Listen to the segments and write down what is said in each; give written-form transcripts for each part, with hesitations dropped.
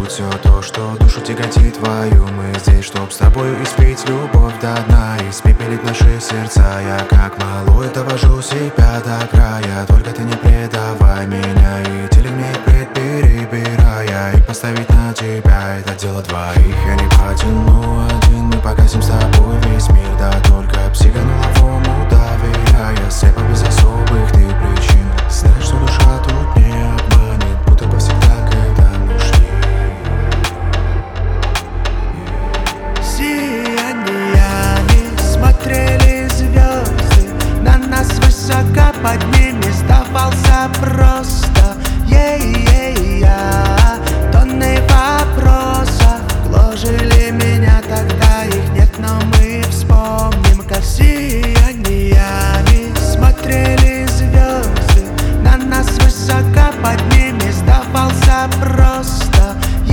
все то, что душу тяготит твою. Мы здесь, чтоб с тобою испить любовь до дна, испепелить наши сердца. Я как малой довожу себя до края, только ты не предавай меня и телегней перебирая, и поставить на тебя это дело двоих. Я не потяну один, мы погасим с тобой весь мир, да только психонуловому доверяя, слепо без особых ты причин. Знаешь, что душа тут не обманет, будто бы всегда к этому шли. Сияниями смотрели звезды, на нас высоко под ними сдавался просто тонны вопросов гложили меня тогда, их нет, но мы вспомним, как сияниями смотрели звезды, на нас высоко под ними сдавался просто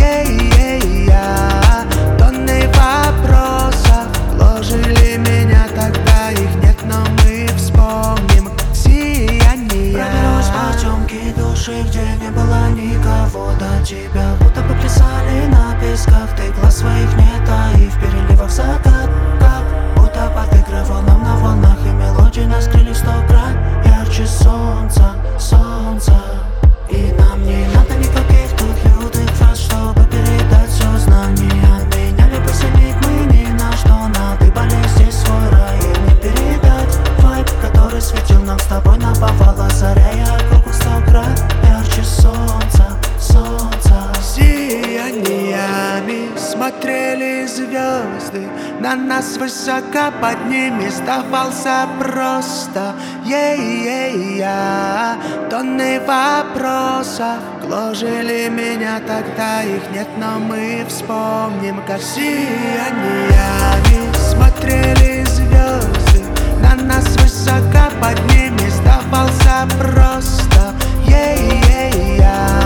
тонны вопросов гложили меня тогда, их нет, но мы вспомним, сияниями. Проберусь потемки души, где не было никого до тебя, будто бы плясали на песках, ты глаз своих не таив, переливав закат, как будто подыгрывал нам на волнах, и мелодии нас скрыли в 100 крат ярче солнца, солнца. И нам не надо никаких тут лютых фраз, чтобы передать все знания. Меня либо сильнить мы ни на что, надыбали здесь свой рай, и не передать вайб, который светил нам с тобой наповал, озаряя круг в 100 крат ярче солнца, солнца. Сияниями смотрели звезды, на нас высоко под ними сдавался просто тонны вопросов гложили меня тогда, их нет, но мы вспомним, как сияниями смотрели звезды, на нас высоко под ними сдавался просто